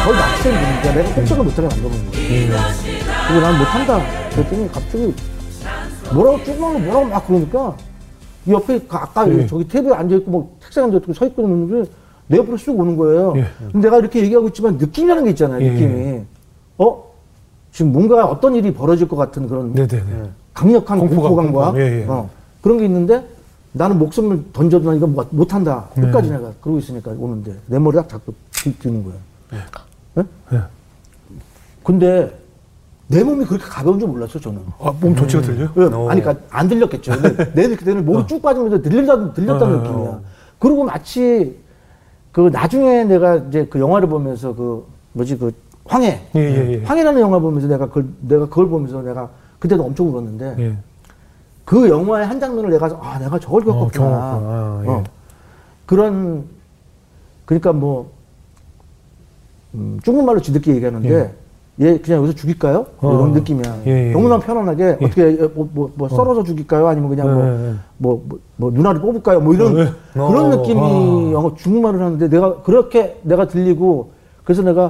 거의 낚시인 분이니까 내가 꼼짝을 못하게 만들어놓은 거야. 그리고 난 못한다. 그랬더니 갑자기 뭐라고 막 그러니까 이 옆에 아까 저기 테이블에 앉아있고 뭐 책상에 앉아있고 서 있고 있는데 내 옆으로 쑥 오는 거예요. 근데 내가 이렇게 얘기하고 있지만 느낌이라는 게 있잖아요. 느낌이. 지금 뭔가 어떤 일이 벌어질 것 같은 그런 강력한 공포감과 그런 게 있는데 나는 목숨을 던져도 난 이거 못한다. 끝까지 내가 그러고 있으니까 오는데 내 머리 딱 잡고 드는 거야. 근데 내 몸이 그렇게 가벼운 줄 몰랐어 저는. 몸 전체가 들려? 아니 그러니까 안 들렸겠죠. 근데 내 그때는 몸이 쭉 빠지면서 들렸다는 느낌이야. 그리고 마치 그 나중에 내가 이제 그 영화를 보면서 그 황해. 황해라는 영화 보면서 내가 그걸 보면서 내가 그때도 엄청 울었는데 그 영화의 한 장면을 내가 저걸 겪었구나. 그런 그러니까 뭐 중국말로 지듣게 얘기하는데 얘 그냥 여기서 죽일까요? 이런 느낌이야. 너무나 편안하게 어떻게 뭐 썰어서 죽일까요? 아니면 그냥 뭐 누나를 뽑을까요? 뭐 이런 그런 느낌이 영어 중국말을 하는데 내가 들리고 그래서 내가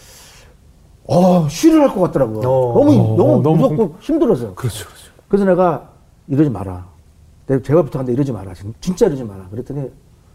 쉬를 할 것 같더라고. 너무 무섭고 힘들어서. 그렇죠. 그래서 내가 이러지 마라. 내가 제발 부탁한데 이러지 마라. 진짜 이러지 마라. 그랬더니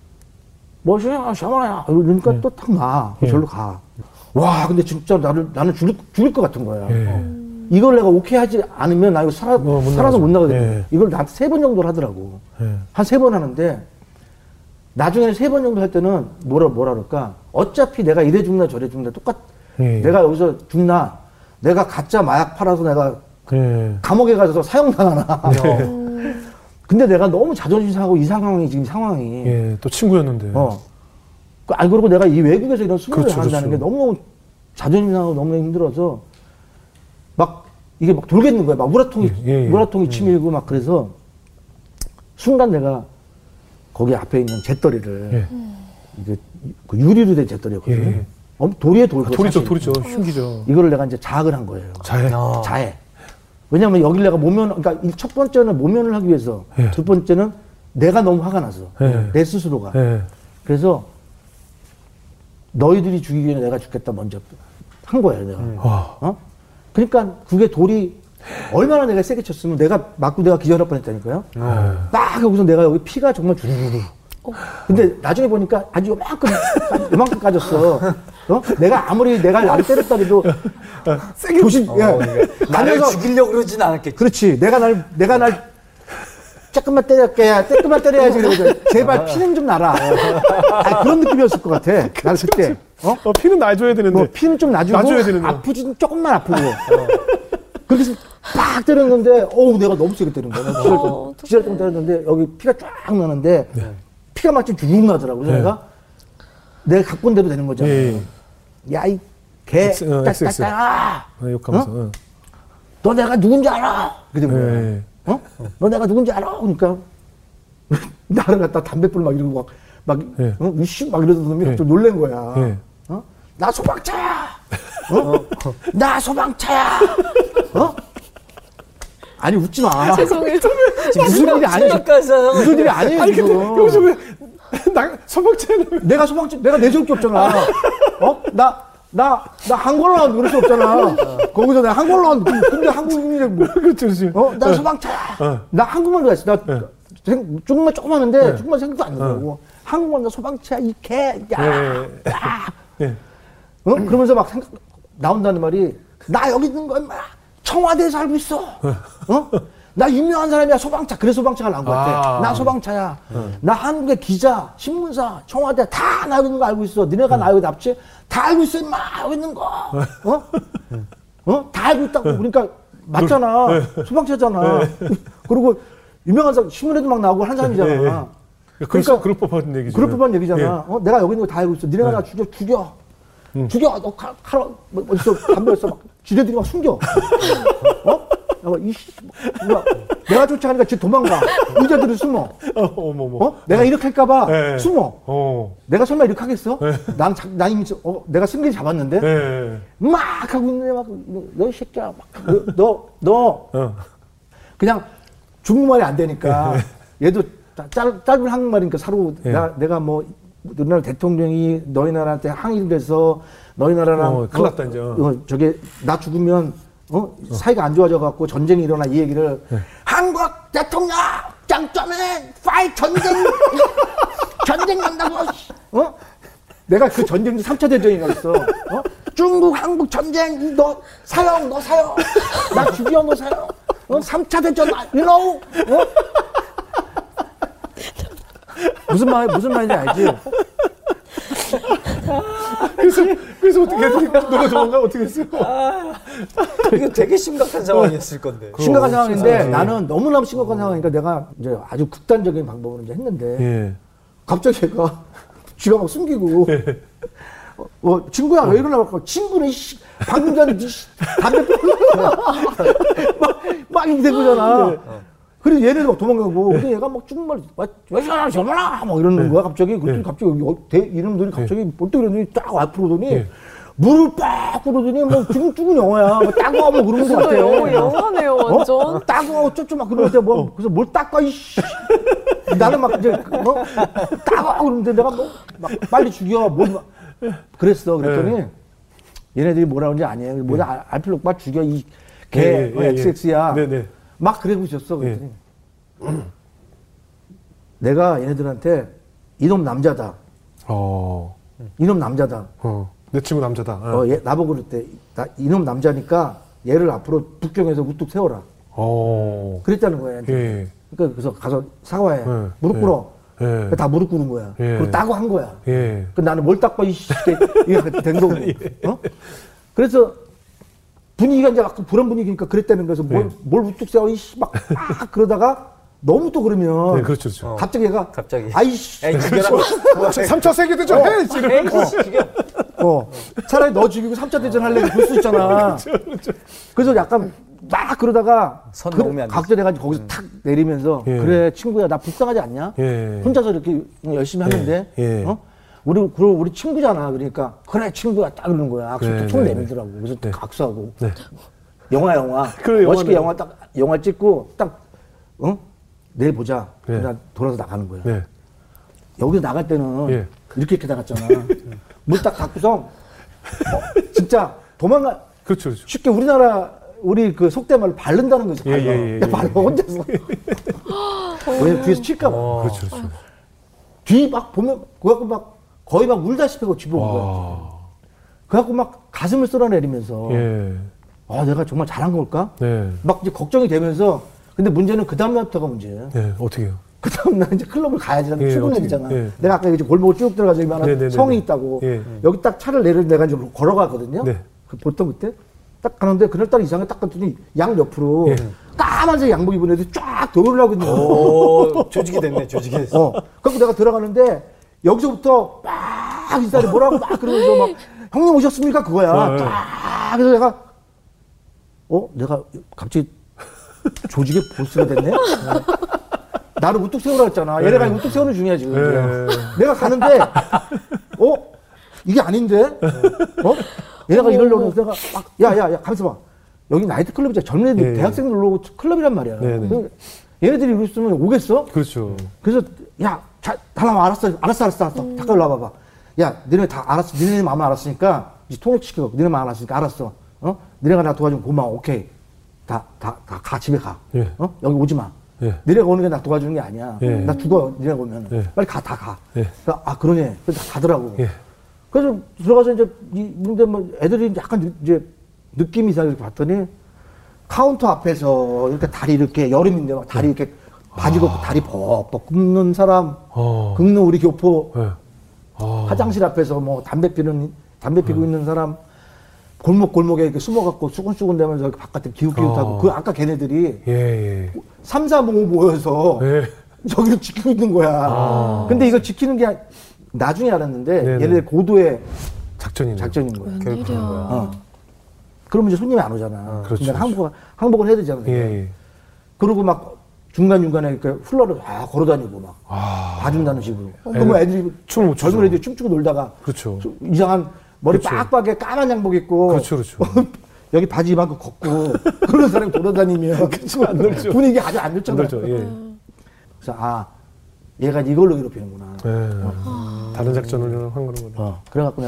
샤마야 이러니까 또 탁 나. 절로 가. 와, 근데 진짜 나는 죽을 것 같은 거야. 이걸 내가 오케이 하지 않으면 나 이거 살아서 못 나가겠다. 이걸 나한테 3번 정도를 하더라고. 한 3번 하는데 나중에 3번 정도 할 때는 뭐라 그럴까? 어차피 내가 이래 죽나 저래 죽나 내가 여기서 죽나 내가 가짜 마약 팔아서 내가 감옥에 가서 사형당하나. 근데 내가 너무 자존심 상하고 이 상황이 지금 상황이 또 친구였는데. 그리고 내가 이 외국에서 이런 수능을 한다는 게 너무 자존심 상하고 너무 힘들어서 막 이게 막 돌겠는 거야. 막 우라통이 치밀고 막 그래서 순간 내가 거기 앞에 있는 잿더리를 이게 그 유리로 된 잿더리였거든요. 돌이에 돌고 돌이죠. 흉기죠. 이거를 내가 이제 자학을 한 거예요. 자해. 왜냐면 여기를 내가 그러니까 첫 번째는 모면을 하기 위해서, 두 번째는 내가 너무 화가 나서, 내 스스로가. 그래서 너희들이 죽이기 전에 내가 죽겠다 먼저 한 거예요, 내가. 그러니까 그게 돌이 얼마나 내가 세게 쳤으면 내가 맞고 내가 기절할 뻔했다니까요. 딱 여기서 내가 여기 피가 정말 주르르. 근데 나중에 보니까 아주 요만큼 까졌어. 내가 아무리 내가 나를 때렸다 해도 세게 나를 죽이려고 그러진 않았겠지. 그렇지. 내가 날 조금만 때려야지. 그러거든. 제발 피는 좀 나라. 그런 느낌이었을 것 같아. 나는 그때. 피는 놔줘야 되는데. 피는 좀 놔줘야 되는데. 아프지 조금만 아프고. 그렇게 해서 팍 때렸는데, 내가 너무 세게 때린 거야. 기절 좀 때렸는데, 여기 피가 쫙 나는데, 피가 마치 주룩 나더라고. 그래서 내가 갖고 온 대로 되는 거잖아. 야, 이 개, 딱딱딱. 욕하면서. 너 내가 누군지 알아? 그래 거야. 너 내가 누군지 알아? 그러니까 나를 갖다 담배불 막 이러고 이씨 막 이러던 놈이 좀 놀란 거야. 나 소방차야. 나 소방차야. 아니 웃지 마. 죄송해요. 무슨 일이 아니야. 무슨 일이 아니에요. 아니 근데 여기서 왜 소방차는 내가 내줄 게 없잖아. 나 한국어로 그럴 수 없잖아. 거기서 내가 한국어로 근데 한국인이래 뭐. 그렇지. 나 소방차야. 나 한국말 그랬어. 나 중국말 조금 하는데 중국말 생각도 안 나고. 한국말 나 소방차야 이 개. 야. 그러면서 막 나온다는 말이 나 여기 있는 거 임마. 청와대에서 알고 있어. 나 유명한 사람이야. 소방차. 그래 소방차가 나온 것 같아. 나 소방차야. 나 한국의 기자, 신문사, 청와대 다 나 여기 있는 거 알고 있어. 니네가 나 여기 납치 다 알고 있어 임마. 여기 있는 거. 다 알고 있다고. 그러니까 맞잖아. 소방차잖아. 그리고 유명한 사람 신문에도 막 나오고 하는 사람이잖아. 그러니까 그럴 법한 얘기죠. 그럴 법한 얘기잖아. 내가 여기 있는 거 다 알고 있어. 니네가 나 죽여. 너 칼 어디서 담배 어디서 막 지네들이 막 숨겨. 내가 쫓아가니까 쟤 도망가. 의자들은 숨어. 내가 이렇게 할까봐 숨어. 내가 설마 이렇게 하겠어? 난 이미 내가 승기를 잡았는데 막 하고 있는데 막 너 이 새끼야 너 그냥 중국말이 안 되니까 얘도 짧은 한국말이니까 사로 내가 뭐 우리나라 대통령이 너희 나라한테 항의를 해서 너희 나라랑 큰일 났다, 이제. 저게 나 죽으면 사이가 안 좋아져 갖고 전쟁이 일어나 이 얘기를 한국 대통령 장점은 파이 전쟁 난다고 내가 그 전쟁도 3차 대전이라고 했어. 중국 한국 전쟁 너 사형 나 죽여 너 사형 3차 대전 you know 무슨 말인지 알지? 그래서 어떻게 했더니 너가 도망가 어떻게 했어요? 이거 되게 심각한 상황이었을 건데. 심각한 상황인데 나는 너무나 심각한 상황이니까 내가 이제 아주 극단적인 방법으로 이제 했는데 예. 갑자기 얘가 쥐가 막 숨기고 친구야 왜 이러나 친구는 방금 전에 담배 피우고 막 이렇게 된 거잖아. 그래서 얘네들 막 도망가고 근데 얘가 막 정말 왜 저러나 막 이러는 거야 갑자기. 그랬더니 갑자기 이놈들이 갑자기 볼때 그러더니 딱 앞으로 오더니 물을 빡 뿌리더니 뭐 죽은 영어야. 뭐 따가워 뭐 그러는 거 같아. 영어네요 완전. 따가워 어쩌고 막 그러는데 뭐 그래서 뭘 닦아 이씨. 나는 막 이제 따가워 그러는데 내가 뭐 막 빨리 죽여 뭐 그랬어. 그랬더니 얘네들이 뭐라 그러는지 아니에요. 뭐냐 알 필요 없고 막 죽여 이 개 XX야. 네네. 막 그러고 있었어. 그랬더니 내가 얘네들한테 이놈 남자다. 이놈 남자다. 내 친구 남자다. 얘 나보고 그랬대. 이놈 남자니까 얘를 앞으로 북경에서 우뚝 세워라. 그랬다는 거야. 예. 그러니까 그래서 가서 사과해. 무릎 꿇어. 다 무릎 꿇는 거야. 그리고 따고 한 거야. 그 나는 뭘 닦고 이게 된 거고. 그래서 분위기가 이제 아까 불안 분위기니까 그랬다는 거에서 뭘 우뚝 세워 막 그러다가 너무 또 그러면 그렇죠, 그렇죠. 갑자기 얘가 아이씨 에이 죽여라. 3차 세계대전 해! 차라리 너 죽이고 3차 대전 할래 그럴 수 있잖아. 그렇죠. 그래서 약간 막 그러다가 선 넘으면 안 되지. 각져돼가지고 거기서 탁 내리면서 그래 친구야 나 불쌍하지 않냐? 혼자서 이렇게 열심히 하는데 우리 친구잖아. 그러니까 그래 친구야 딱 그러는 거야. 악수 총 내밀더라고. 그래서 악수하고 영화 그래, 멋있게 영화 찍고 딱 내일 보자. 그냥 돌아서 나가는 거야. 여기서 나갈 때는 이렇게 나갔잖아. 물 딱 닫고서 진짜 도망가. 그렇죠. 쉽게 우리 그 속된 말로 바른다는 거지. 발로 혼자서. 왜 뒤에서 칠까봐. 그렇죠. 뒤 막 보면 그래갖고 막 거의 막 울다시피 하고 집에 온 거야. 그래갖고 막 가슴을 쏟아내리면서 내가 정말 잘한 걸까? 막 이제 걱정이 되면서 근데 문제는 그 다음날부터가 문제예요. 어떻게 해요? 그 다음날 이제 클럽을 가야지. 나는 출근했잖아. 내가 아까 이제 골목을 쭉 들어가서 이만한 성이 있다고. 여기 딱 차를 내가 이제 걸어가거든요. 보통 그때 딱 가는데 그날따라 이상하게 딱 갔더니 양 옆으로 까만색 양복 입은 애들이 쫙 도로를 하고 있는 거야. 조직이 됐네, 조직이 됐어. 그래서 내가 들어가는데 여기서부터 막 인사를 뭐라고 막 그러면서 막 형님 오셨습니까? 그거야. 쫙 그래서 내가 갑자기 조직의 보스가 됐네? 나를 우뚝 세우라 했잖아. 얘네가 우뚝 세우는 중이야, 지금. 내가 가는데, 이게 아닌데? 얘네가 이러려고 해서 내가 막, 야, 가만있어 봐. 여기 나이트클럽이잖아. 젊은 애들, 대학생들 놀고 클럽이란 말이야. 얘네들이 이러고 있으면 오겠어? 그렇죠. 그래서, 야, 달라와, 알았어. 잠깐 일로 와봐봐. 야, 너네 다 알았어. 너네 마음 알았으니까, 이제 통역시켜. 너네 마음 알았으니까 알았어. 너네가 나 도와주면 고마워. 오케이. 가, 집에 가. 여기 오지 마. 너네가 오는 게 나 도와주는 게 아니야. 나 죽어, 너네가 오면. 빨리 다 가. 그러네. 그래서 다 가더라고. 그래서 들어가서 이제, 근데 뭐 애들이 약간 이제 느낌이 이상하게 봤더니 카운터 앞에서 이렇게 다리 이렇게 여름인데 막 다리 이렇게 바지 걷고 다리 벅벅 굽는 사람, 긁는 우리 교포, 화장실 앞에서 뭐 담배 피고 있는 사람, 골목에 이렇게 숨어갖고 수근수근 대면서 바깥에 기웃기웃하고 그 아까 걔네들이 3, 4, 5 모여서 저기를 지키고 있는 거야. 근데 이거 지키는 게 나중에 알았는데 얘네들 고도의 작전인 거야. 웬일이야. 그러면 이제 손님이 안 오잖아. 그렇죠. 근데 항복을 해야 되잖아. 그리고 막 중간중간에 이렇게 훌러를 걸어다니고 막 봐준다는 식으로. 그러면 애들이 젊은 애들이 춤추고 놀다가 그렇죠. 이상한 머리 빡빡하게 까만 양복 입고 그렇죠. 여기 바지 이만큼 걷고 그런 사람이 돌아다니면 안 놀죠. 분위기 아주 안 좋잖아요. 그래서 얘가 이걸로 괴롭히는구나. 다른 작전을 한 거는. 그래갖고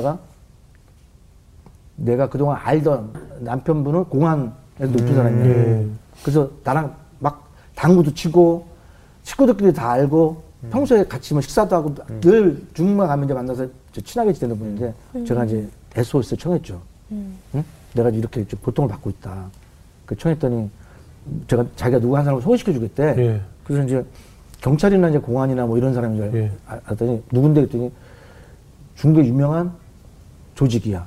내가 그동안 알던 남편분은 공안에서 높은 사람이에요. 그래서 나랑 막 당구도 치고 식구들끼리 다 알고 평소에 같이 뭐 식사도 하고 늘 중국만 가면 이제 만나서 친하게 지내는 분인데 제가 이제 SOS를 청했죠. 응? 내가 이렇게 좀 고통을 받고 있다. 그 청했더니 자기가 누구 한 사람을 소개시켜 주겠대. 그래서 이제 경찰이나 이제 공안이나 뭐 이런 사람인 줄 알았더니 누군데 그랬더니 중국의 유명한 조직이야.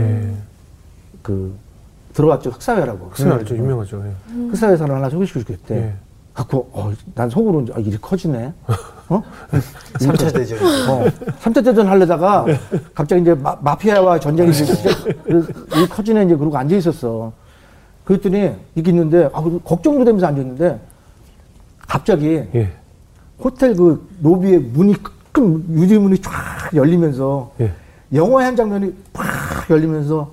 그 들어왔죠. 흑사회라고. 흑사회 알죠. 유명하죠. 흑사회 사람 하나 소개시켜 주겠대. 갖고 난 속으로 이제 일이 커지네. 3차 대전. 3차 대전 하려다가 갑자기 이제 마피아와 전쟁이 일이 커지네 이제 그러고 앉아 있었어. 그랬더니 이렇게 있는데 걱정도 되면서 앉아 있는데 갑자기 호텔 그 로비에 문이 큰 유리문이 쫙 열리면서 영화의 한 장면이 팍 열리면서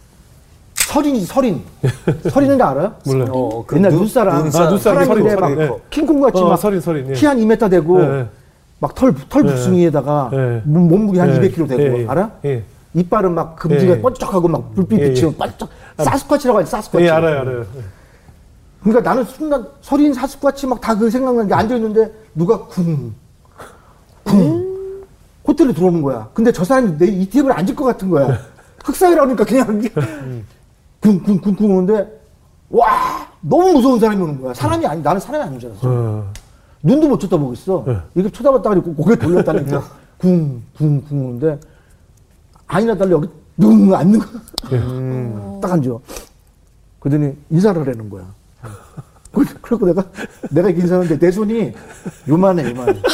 서린인 거 알아요? 몰라요. 옛날 눈사람. 사람인데 막 킹콩같이 막 키 한 2m 되고 막 털 부숭이에다가 몸무게 한 200kg 되고 알아? 이빨은 막 금지가 번쩍하고 막 불빛 비치면 반짝 사스쿼치라고 하지 사스쿼치. 알아요. 그러니까 나는 순간 서린 사스쿼치 막 다 그 생각나는 게 앉아있는데 누가 쿵 호텔에 들어오는 거야. 근데 저 사람이 내 이 테이블에 앉을 것 같은 거야. 흑사회라니까 그냥 쿵 오는데 와 너무 무서운 사람이 오는 거야. 나는 사람이 아닌 줄 알았어. 눈도 못 쳐다보겠어. 이렇게 쳐다봤다가 고개 돌렸다니까 쿵 오는데 아니나 달리 여기 둥 앉는 거야. 딱 앉아. 그러더니 인사를 하라는 거야. 그래서 내가 이렇게 인사하는데 내 손이 요만해.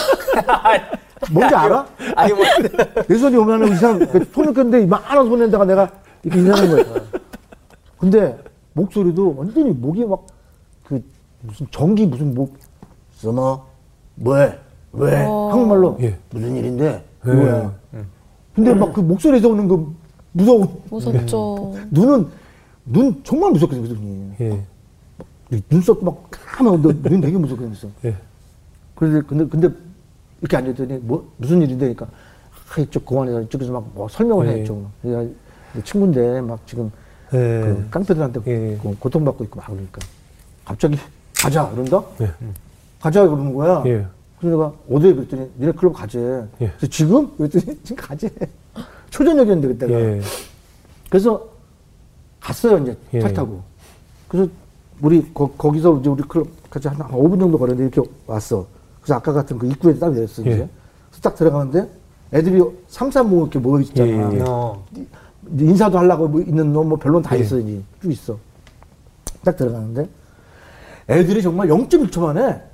뭔지 알아? 아니 뭐 내 손이 요만해. 손을 꼈는데 이만한 손에다가 내가 이렇게 인사하는 거야. 근데 목소리도 완전히 목이 막 무슨 전기 무슨 써머 뭐해 왜 한국말로 무슨 일인데 뭐야. 근데 막 그 목소리에서 오는 그 무섭죠. 눈 정말 무섭게 생겼어. 눈썹도 막 까만 눈 되게 무섭게 생겼어. 근데 이렇게 앉았더니 무슨 일인데 그러니까 이쪽 공안에서 이쪽에서 막 뭐 설명을 해. 내 친구인데 막 지금 그 깡패들한테 고통받고 있고 막 그러니까 갑자기 가자 그런다? 가자 그러는 거야. 그래서 내가 어디에 그랬더니 니네 클럽 가재. 그래서 지금? 그랬더니 지금 가재. 초저녁이었는데 그때가. 그래서 갔어요 이제 차 타고. 그래서 우리 거기서 이제 우리 클럽 같이 한 5분 정도 걸었는데 이렇게 왔어. 그래서 아까 같은 그 입구에 딱 내렸어 이제. 그래서 딱 들어가는데 애들이 3-3 이렇게 모여 있잖아. 인사도 하려고 있는 놈 뭐 별론 다 있어 이제 쭉 있어. 딱 들어가는데 애들이 정말 0.1초 만에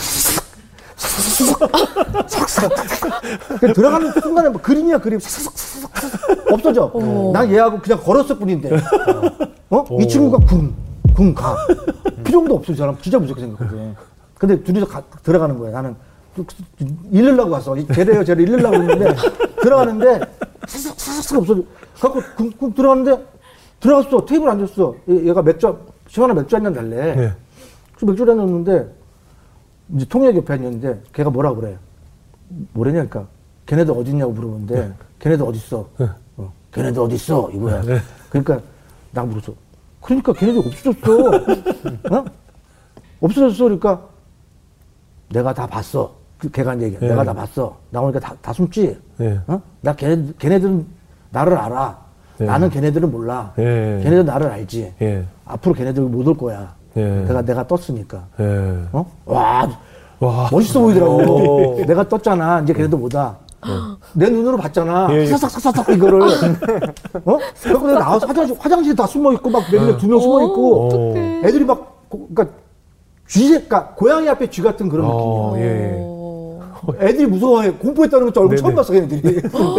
들어가는 순간에 뭐 그림이야 그림 없어져. 난 얘하고 그냥 걸었을 뿐인데 이 친구가 쿵 가. 필요도 없어 이 사람 진짜 무섭게 생겼거든. 근데 둘이서 들어가는 거야. 나는 잃으려고 갔어. 쟤를 잃으려고 했는데 들어가는데 사삭 없어져. 갖고 쿵 들어갔는데 들어갔어. 테이블 앉았어. 얘가 시원한 맥주 한잔 달래. 그래서 맥주를 한잔 넣는데 이제 통역 옆에 앉았는데 걔가 뭐라 그래. 뭐래냐 그러니까 걔네들 어딨냐고 물어보는데 걔네들 어딨어. 걔네들 어딨어 이거야. 그러니까 나 물었어. 그러니까 걔네들 없어졌어. 없어졌어. 그러니까 내가 다 봤어. 걔가 이제 얘기해. 내가 다 봤어. 나오니까 다 숨지. 나 걔네들은 나를 알아. 나는 걔네들은 몰라. 걔네들은 나를 알지. 앞으로 걔네들 못 올 거야. 내가 떴으니까. 와, 멋있어 보이더라고. 내가 떴잖아. 이제 걔네들 못 와. 내 눈으로 봤잖아. 사삭사삭 이거를. 그래서 내가 나와서 화장실에 다 숨어 있고, 막 몇 명, 2명 숨어 있고, 애들이 막, 그러니까 고양이 앞에 쥐 같은 그런 느낌이야. 애들이 무서워해. 공포했다는 것도 얼굴 처음 봤어, 걔네들이.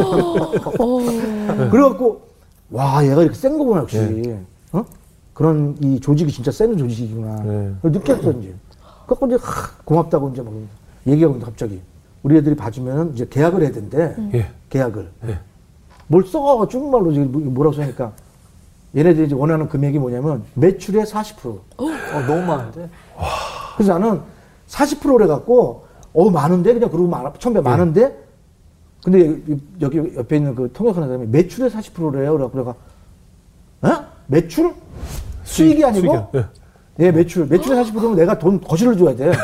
그래갖고, 와, 얘가 이렇게 센 거구나, 역시. 그런 이 조직이 진짜 센 조직이구나. 느꼈어, 이제. 그래갖고 이제, 고맙다고 이제 막 얘기하고 있는데 갑자기. 우리 애들이 봐주면 이제 계약을 해야 된대. 계약을. 뭘 써? 중국말로 뭐라고 써니까. 얘네들이 이제 원하는 금액이 뭐냐면 매출의 40%. 너무 많은데? 그래서 나는 40%를 해갖고 많은데? 그냥 그러고 처음에 많은데? 근데 여기 옆에 있는 그 통역하는 사람이 매출의 40%래요. 그래가, 매출? 수익이 아니고? 수익이야. 네, 매출의 40%면 내가 돈 거실을 줘야 돼.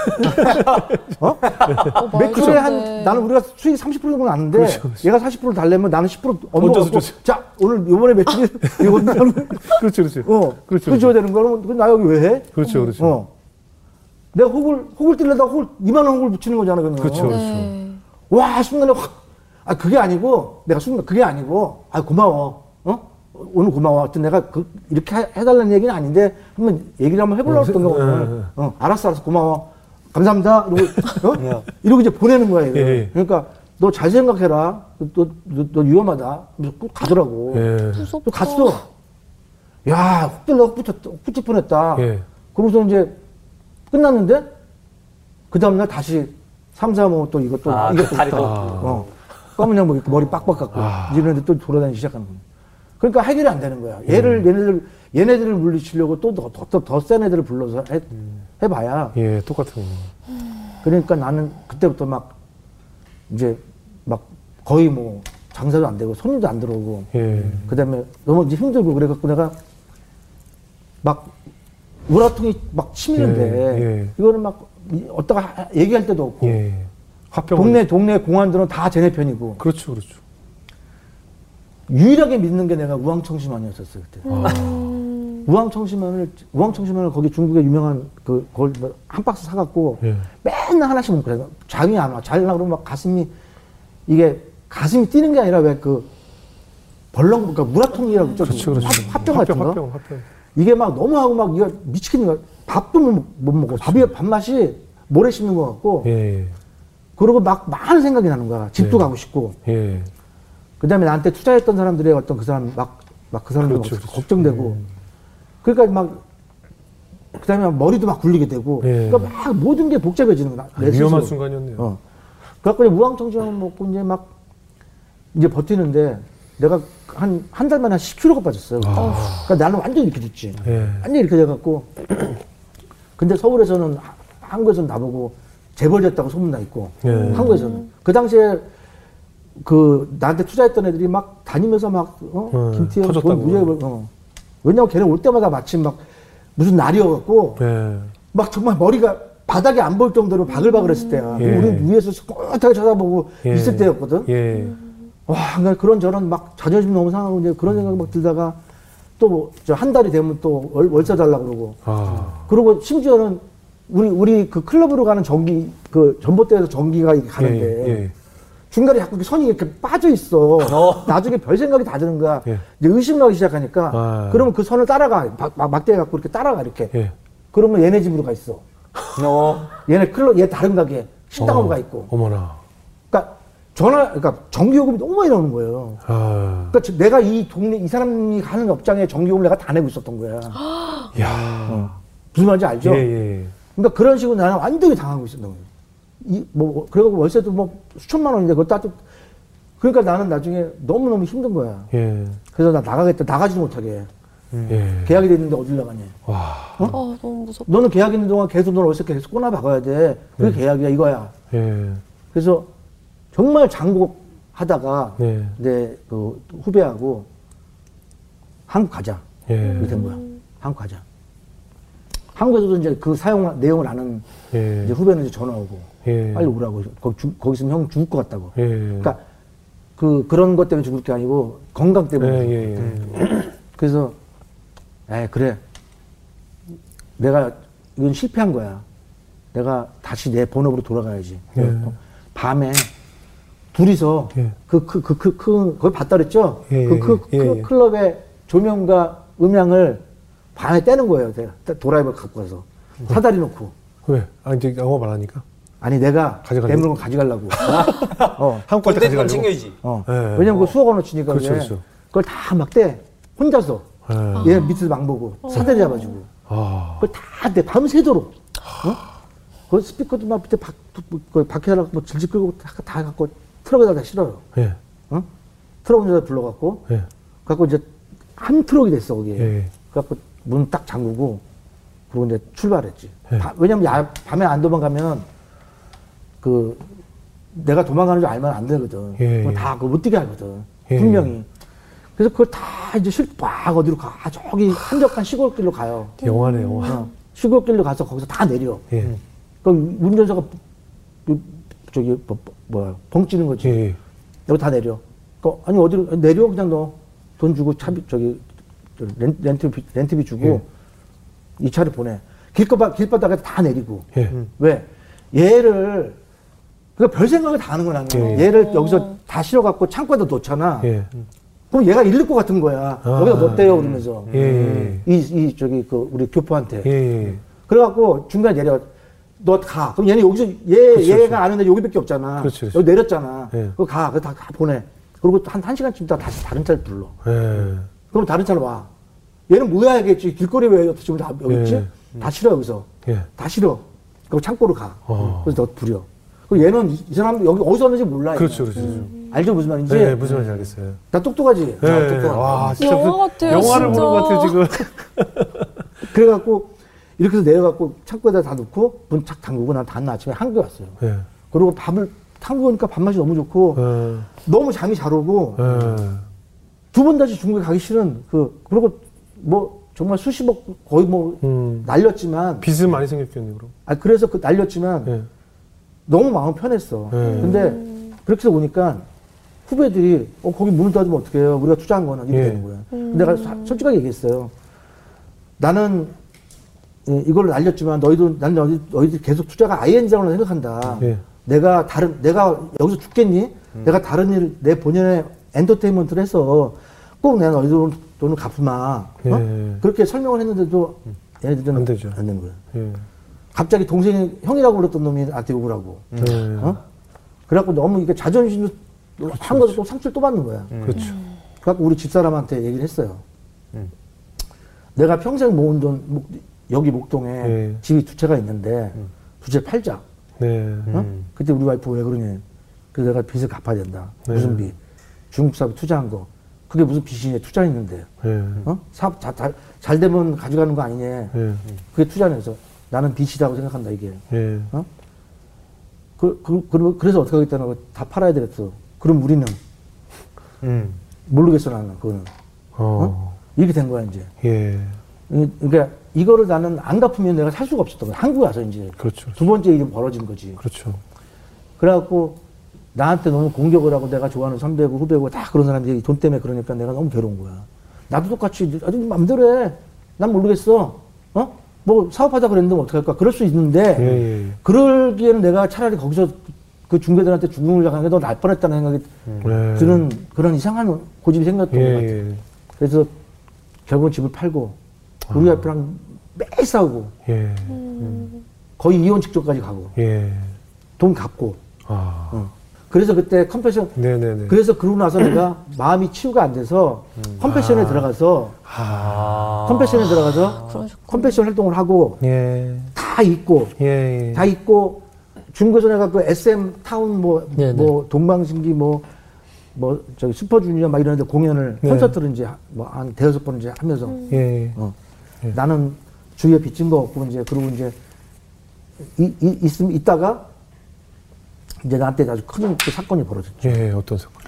말도 매출의 안 돼. 나는 우리가 수익 30% 정도 나는데, 그렇죠, 그렇죠. 얘가 40% 달래면 나는 10% 얹어서 얹어서 주지. 자, 오늘 요번에 매출이, 이거는, 그렇죠, 그렇죠. 그거 줘야 되는 거는, 그럼 나 여기 왜 해? 그렇죠, 그렇죠. 내가 혹을 뛸려다 2만 원 혹을 붙이는 거잖아, 그러면. 그렇죠. 네. 와, 순간에 확, 그게 아니고, 내가 순간, 그게 아니고, 고마워. 오늘 고마워. 하여튼 내가 이렇게 해달라는 얘기는 아닌데, 한번 얘기를 한번 해보려고 했던 거거든. 알았어, 고마워. 감사합니다. 이러고, 이러고 이제 보내는 거야, 이거. 예. 그러니까, 너 잘 생각해라. 너 위험하다. 그래서 꼭 가더라고. 예. 무섭다. 또 갔어. 야, 훅 들려, 훅 붙일 뻔했다. 예. 그러고서 이제 끝났는데, 그 다음날 다시 3, 4, 5 또 이것도, 이것도. 다리 검은 양복 입고 머리 빡빡 깎고, 이러는데 또 돌아다니기 시작하는 거야. 그러니까 해결이 안 되는 거야. 얘네들을 물리치려고 또 더 센 애들을 불러서 해봐야. 예, 똑같은 거. 그러니까 나는 그때부터 이제 거의 뭐 장사도 안 되고 손님도 안 들어오고. 예. 그 다음에 너무 이제 힘들고 그래갖고 내가 우라통이 치미는데 예. 이거는 어디다가 얘기할 데도 없고. 예. 화평. 동네 공안들은 다 쟤네 편이고. 그렇죠, 그렇죠. 유일하게 믿는 게 내가 우황청심환이었었어요, 그때. 우황청심환을 거기 중국에 유명한 그걸 한 박스 사갖고 예. 맨날 하나씩 먹고 그래. 장이 안 와. 잘 나그러면 가슴이 뛰는 게 아니라 왜 벌렁, 그러니까 우라통이라고 그렇죠, 그렇죠. 화병 같은 거. 화병. 이게 너무 하고 이거 미치겠는 거야. 밥도 못 먹어. 그렇죠. 밥맛이 모래 씹는 것 같고. 예. 그러고 많은 생각이 나는 거야. 집도 가고 싶고. 예. 그 다음에 나한테 투자했던 사람들의 어떤 그 사람, 그 사람들 그렇죠, 그렇죠. 걱정되고. 그러니까 그 다음에 머리도 굴리게 되고. 예. 그러니까 모든 게 복잡해지는 거야. 내 위험한 스스로. 순간이었네요. 그래갖고 우황청심환 먹고 이제 버티는데 내가 한 달 만에 한 10kg가 빠졌어요. 그러니까 나는 완전히 이렇게 됐지. 예. 완전히 이렇게 돼갖고. 근데 서울에서는, 한국에서는 나보고 재벌됐다고 소문나 있고. 예. 한국에서는. 그 당시에 나한테 투자했던 애들이 다니면서 김태형 터졌다고. 돈 무지하게 왜냐면 걔네 올 때마다 마침 무슨 날이어갖고. 예. 정말 머리가 바닥에 안 보일 정도로 바글바글 했을 때야. 예. 우리 위에서 꿋하게 쳐다보고 예. 있을 때였거든. 예. 와, 그러니까 그런저런 자존심 너무 상하고 이제 그런 생각 들다가 또 한 달이 되면 또 월세 달라고 그러고. 그리고 심지어는 우리 그 클럽으로 가는 전봇대에서 전기가 가는데. 예. 중간에 자꾸 선이 이렇게 빠져 있어. 나중에 별 생각이 다 드는 거야. 예. 이제 의심나기 시작하니까. 그러면 그 선을 따라가. 막대에 갖고 이렇게 따라가, 이렇게. 예. 그러면 얘네 집으로 가 있어. 얘 다른 가게, 식당으로 가 있고. 어머나. 그러니까 전기요금이 너무 많이 나오는 거예요. 그러니까 내가 이 사람이 가는 업장에 전기요금을 내가 다 내고 있었던 거야. 야. 무슨 말인지 알죠? 예. 그러니까 그런 식으로 나는 완전히 당하고 있었던 거예요. 그리고 월세도 수천만 원인데 그것도 그러니까 나는 나중에 너무너무 힘든 거야. 예. 그래서 나 나가지도 못하게. 예. 계약이 됐는데 어딜 나가냐. 와. 너무 무섭다. 너는 계약 있는 동안 계속 너 월세 계속 꼬나 박아야 돼. 그게 계약이야, 이거야. 예. 그래서 정말 장곡하다가 예. 내 후배하고 한국 가자. 예. 이렇게 된 거야. 한국 가자. 한국에서도 이제 그 사용 내용을 아는 예. 이제 후배는 이제 전화 오고 예. 빨리 오라고. 거기 있으면 형 죽을 것 같다고. 예. 그러니까 그런 것 때문에 죽을 게 아니고 건강 때문에. 예. 그래서 그래. 내가 이건 실패한 거야. 내가 다시 내 본업으로 돌아가야지. 예. 밤에 둘이서 예. 거기 봤다 그랬죠? 예. 예. 클럽의 조명과 음향을 밤에 떼는 거예요. 내가 드라이버 갖고 가서 사다리 놓고. 왜? 이제 영업 안 하니까? 아니 내가 가져가려고? 내 물건 가져가려고. 한국 갈 때 군대건 가져가려고? 챙겨야지. 예. 왜냐면 그 수억원어치니까. 그렇죠. 그걸 다 막 떼. 혼자서. 얘 밑에서 막 보고 사다리 잡아주고. 그걸 다 떼. 밤새도록. 그 스피커도 막 밑에 박혀라 질질 끌고 다 갖고 트럭에다 다 실어요. 예. 트럭 운전자 불러갖고. 예. 갖고 이제 한 트럭이 됐어 거기에. 예. 그래갖고 문 딱 잠그고 그리고 이제 출발했지. 예. 왜냐면 밤에 안 도망가면 내가 도망가는 줄 알면 안 되거든. 예. 다 그거 못 뛰게 하거든. 예. 분명히. 그래서 그걸 다 이제 막 어디로 가. 저기 한적한 시골길로 가요. 영화네, 영화. 시골길로 가서 거기서 다 내려. 예. 그럼 운전자가 저기 벙찌는 거지. 예. 여기 다 내려. 아니 어디로 내려 그냥 너 돈 주고 차비 저기 렌트비 주고 예. 이 차를 보내. 길바닥에 다 내리고. 예. 왜? 얘를 별 생각을 다 하는 거야. 나는. 예. 얘를 여기서 다 실어갖고 창고에다 놓잖아. 예. 그럼 얘가 잃을 것 같은 거야. 여기다 놓대요 그러면서. 예. 저기 우리 교포한테. 예. 그래갖고 중간에 내려. 너 가. 그럼 얘는 여기서 얘가 아는데 여기밖에 없잖아. 그렇지. 여기 내렸잖아. 예. 그거 가. 그거 다 보내. 그리고 한 시간쯤 있다 다시 다른 차를 불러. 예. 그럼 다른 차로 와. 얘는 뭐야겠지. 길거리 왜 지금 다 여기 있지? 다 실어 여기서. 예. 다 실어. 그리고 창고로 가. 어. 그래서 너 부려. 그리고 얘는 이 사람 여기 어디서 왔는지 몰라. 그렇죠, 얘는. 그렇죠. 알죠 무슨 말인지? 네, 무슨 말인지 알겠어요. 나 똑똑하지. 예. 나 똑똑하다. 와, 진짜 영화 같아요, 영화를 진짜. 보는 것 같아요, 지금. 그래갖고 이렇게 해서 내려갖고 창고에다 다 넣고 문 착 잠그고 난 다음날 아침에 한국에 왔어요. 예. 그리고 밥을 한국에 오니까 밥맛이 너무 좋고 너무 잠이 잘 오고 두 번 다시 중국에 가기 싫은 그리고 뭐 정말 수십억 거의 뭐 날렸지만 빚은 많이 생겼겠네요, 그럼. 그래서 날렸지만 예. 너무 마음 편했어. 근데 그렇게 해서 오니까 후배들이 거기 문을 닫으면 어떡해요? 우리가 투자한 거는 이렇게 예. 되는 거야. 근데 내가 솔직하게 얘기했어요. 나는 이걸 날렸지만 너희들 계속 투자가 ING라고 생각한다. 예. 내가 여기서 죽겠니? 내가 다른 일, 내 본연의 엔터테인먼트를 해서 꼭 내가 너희들 돈을 갚으마. 예. 그렇게 설명을 했는데도 얘네들은 안 되죠. 안 되는 거야. 예. 갑자기 동생이 형이라고 그랬던 놈이 나한테 욕을 하고. 예. 그래갖고 너무 이게 자존심도 한 것도 또 상처를 또 받는 거야. 그렇죠. 그래갖고 우리 집사람한테 얘기를 했어요. 내가 평생 모은 돈, 여기 목동에 예. 집이 두 채가 있는데 두 채 팔자. 네. 그때 우리 와이프 왜 그러니? 그래서 내가 빚을 갚아야 된다. 네. 무슨 빚? 중국 사업에 투자한 거. 그게 무슨 빚이냐? 투자했는데. 예. 사업 잘 되면 가져가는 거 아니냐? 예. 그게 투자해서 나는 빚이라고 생각한다 이게. 예. 그래서 어떻게 하겠다는 거 다 팔아야 되겠어. 그럼 우리는 모르겠어 나는 그거는. 이렇게 된 거야 이제. 예. 그러니까 이거를 나는 안 갚으면 내가 살 수가 없었던 거야. 한국에 와서 이제. 그렇죠. 두 번째 일이 벌어진 거지. 그렇죠. 그래갖고 나한테 너무 공격을 하고 내가 좋아하는 선배고 후배고 다 그런 사람들이 돈 때문에 그러니까 내가 너무 괴로운 거야. 나도 똑같이 아주 맘대로 해. 난 모르겠어. 뭐 사업하다 그랬는데 어떡할까. 그럴 수 있는데 예. 그러기에는 내가 차라리 거기서 그 중개들한테 죽음을 당하는 게 더 날 뻔했다는 생각이 예. 드는 그런 이상한 고집이 생겼던 것 같아. 예. 그래서 결국은 집을 팔고 우리 와이프랑 매일 싸우고 예. 거의 이혼 직전까지 가고 예. 돈 갚고 아. 그래서 그때 컴패션 네네네. 그래서 그러고 나서 내가 마음이 치유가 안 돼서 컴패션에 들어가서 컴패션에 들어가서 그러셨구나. 컴패션 활동을 하고 예. 다 잊고 예. 다 잊고 중국에서 내가 그 SM 타운 네네. 뭐 동방신기 저기 슈퍼주니어 막 이런 데 공연을 네. 콘서트를 이제 뭐 한 대여섯 번 이제 하면서 예. 나는 주위에 빚진 거 없고 이제 그러고 이제 있다가 이제 나한테 아주 큰 그 사건이 벌어졌죠. 예. 어떤 사건?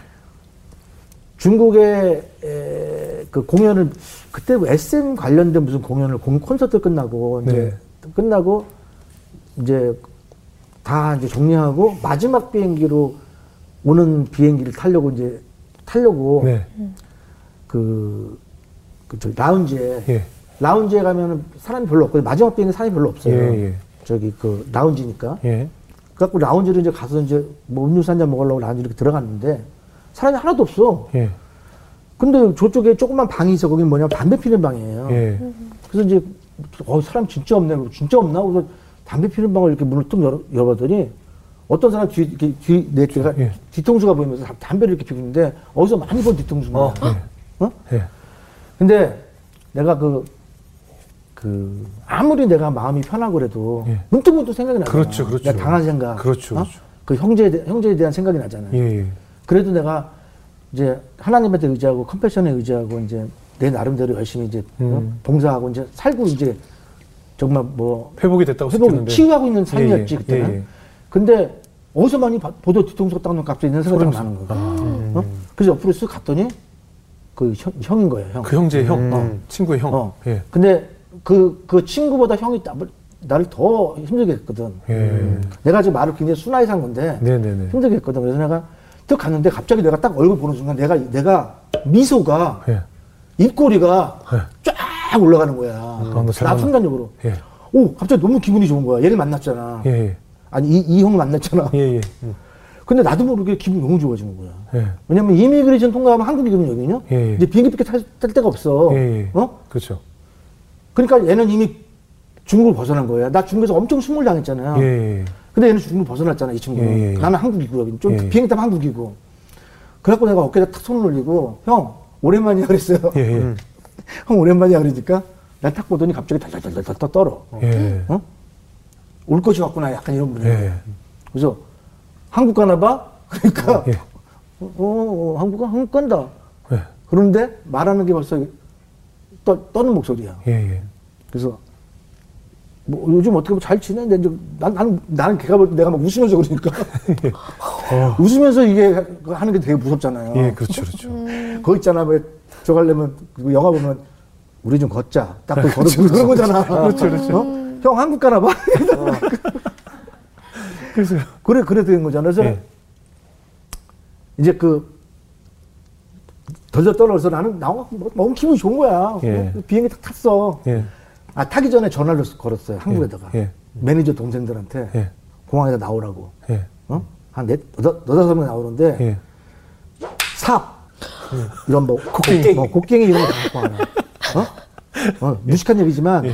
중국의 그 공연을 그때 SM 관련된 무슨 공연을 콘서트 끝나고 이제 끝나고 이제 다 이제 정리하고 마지막 비행기로 오는 비행기를 타려고 네. 저기 라운지에 예. 라운지에 가면은 사람이 별로 없거든요. 마지막 비행기 사람이 별로 없어요. 예. 저기 그 라운지니까. 예. 그래갖고 라운지로 이제 가서 이제 뭐 음료수 한잔 먹으려고 라운지 이렇게 들어갔는데 사람이 하나도 없어. 예. 근데 저쪽에 조그만 방이 있어. 거기 뭐냐면 담배 피는 방이에요. 예. 그래서 이제 사람 진짜 없네. 진짜 없나? 그래서 담배 피는 방을 이렇게 문을 뚝 열어봤더니 어떤 사람 내 뒤가 예. 뒤통수가 보이면서 담배를 이렇게 피고 있는데 어디서 많이 본 뒤통수인 거야. 예. 근데 내가 아무리 내가 마음이 편하고 그래도 예. 문득문득 생각이 나잖아. 그렇죠, 그렇죠. 내가 당한 생각. 그렇죠, 그렇죠. 그 형제에 대한 생각이 나잖아요. 예. 그래도 내가 이제 하나님한테 의지하고 컴패션에 의지하고 이제 내 나름대로 열심히 이제 봉사하고 이제 살고 이제 정말 뭐 회복이 됐다고 회복 생각했는데. 치유하고 있는 삶이었지 그때는. 근데 어디서 많이 보도 뒤통수가 딱 놓고 갑자기 이런 생각이 나는 거야. 어? 그래서 옆으로 쓱 갔더니 그 형인 거예요, 형. 그 형제의 형, 친구의 형. 예. 근데 그 친구보다 형이 나를 더 힘들게 했거든. 내가 지금 말을 굉장히 순하게 산 건데 네네네. 힘들게 했거든. 그래서 내가 딱 갔는데 갑자기 내가 딱 얼굴 보는 순간 내가 미소가 예. 입꼬리가 쫙 올라가는 거야. 나 순간적으로. 예. 오, 갑자기 너무 기분이 좋은 거야. 얘를 만났잖아. 예. 아니, 이 형 만났잖아. 예. 근데 나도 모르게 기분이 너무 좋아지는 거야. 예. 왜냐면 이미그레이션 통과하면 한국이거든요. 예. 이제 비행기 탈 데가 없어. 예. 어? 그렇죠. 그러니까 얘는 이미 중국을 벗어난 거야. 나 중국에서 엄청 숨을 당했잖아요. 예. 근데 얘는 중국을 벗어났잖아, 이 친구는. 예. 나는 한국이고, 좀 예. 비행기 타면 한국이고. 그래갖고 내가 어깨에다 탁 손을 올리고, 형, 오랜만이야 그랬어요. 예. 형, 오랜만이야 그러니까, 난 탁 보더니 갑자기 달달달달 떨어. 예. 어? 올 것이 왔구나, 약간 이런 분이에요. 예. 그래서, 한국 가나 봐? 그러니까, 예. 한국 간다. 예. 그런데 말하는 게 벌써 떠는 목소리야. 예. 그래서, 뭐, 요즘 어떻게 잘 지내는데, 이제 나는 걔가 볼 때 내가 막 웃으면서 그러니까. 웃으면서 이게 하는 게 되게 무섭잖아요. 예, 그렇죠. 그거 있잖아, 왜, 저 가려면, 그 영화 보면, 우리 좀 걷자. 딱 걸어보고 그런 거잖아. 그렇죠. 어? 형, 한국 가나 봐? 그래서. 그래 된 거잖아. 그래서, 예. 이제 덜덜 떨어져서 나는 너무 기분이 좋은 거야. 예. 비행기 딱 탔어. 예. 타기 전에 전화를 걸었어요. 한국에다가. 예. 매니저 동생들한테. 예. 공항에다 나오라고. 예. 한 너다섯 명 나오는데, 예. 삽, 이런 곡괭이 이런 거 다 갖고 와라. 무식한 얘기지만,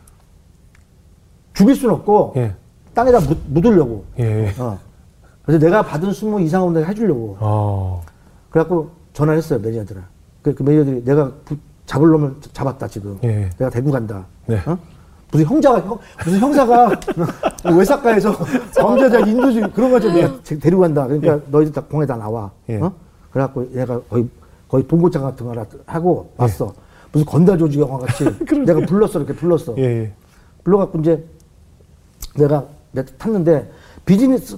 죽일 수는 없고, 예. 땅에다 묻으려고. 예. 그래서 내가 받은 수모 이상 없는 데 해주려고. 그래갖고 전화를 했어요, 매니저들은. 그 매니저들이 내가 잡을 놈을 잡았다, 지금. 예. 내가 대구 간다. 네. 무슨 형사가 외사과에서 범죄자 인도주의 그런 거 좀 내가 데리고 간다. 그러니까 너희들 다 공에 다 나와. 예. 그래갖고 얘가 거의 본고장 같은 거 하고 왔어. 무슨 건달 조직 영화 같이 내가 이렇게 불렀어. 예. 불러갖고 이제 내가 탔는데 비즈니스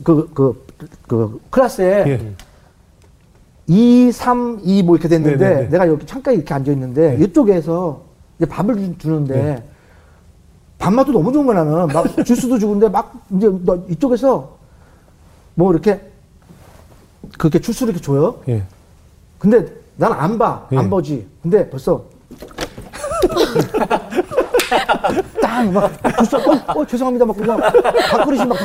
클래스에 2, 3, 2 뭐 이렇게 됐는데 네네네. 내가 여기 창가에 이렇게 앉아 있는데 이쪽에서 이제 밥을 주는데 밥맛도 너무 좋은 거야 나는. 막 주스도 주는데 막 이제 너 이쪽에서 뭐 이렇게 그렇게 주스를 이렇게 줘요. 예. 근데 난 안 봐. 안 보지. 근데 벌써 땅 막 주스 죄송합니다 막 그냥 밥그릇이 막